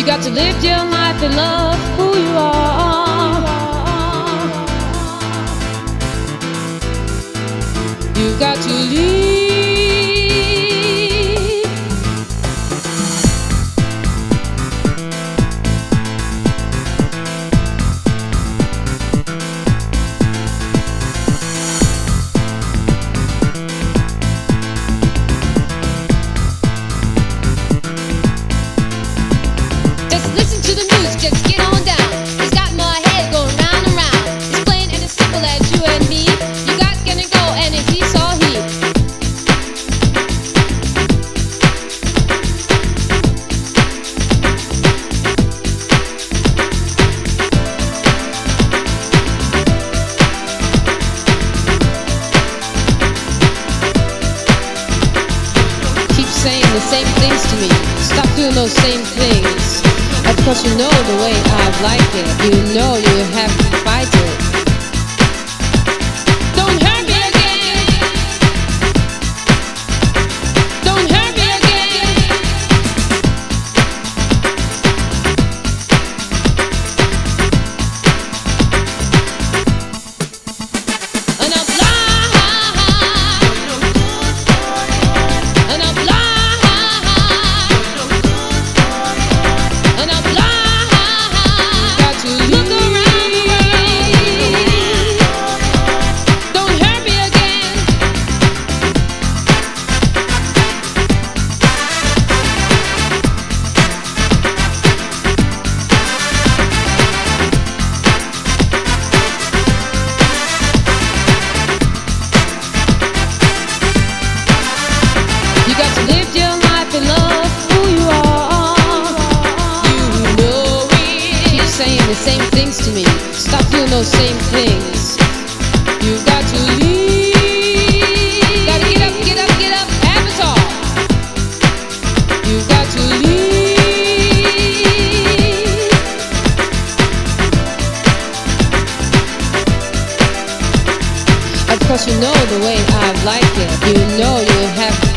You got to live your life and love who you are. You got to leave. Just listen to the news, just get on down. It's got my head going round and round. It's plain and as simple as you and me. You got gonna go and if he saw he. Keep saying the same things to me. Stop doing those same things. Of course you know the way I've liked it. You know you have to fight it. Don't hurt me again. Don't hurt me again. And I'm blind. And I'm blind. And I'm blind. Got to look around the world. Don't hurt me again. You got to live your life and love who you are. You know it. Keep saying the same things to me. Stop doing those same things. You got to leave. Gotta get up, get up, get up, have it all. You got to leave. Of course you know the way I've liked it. You know you have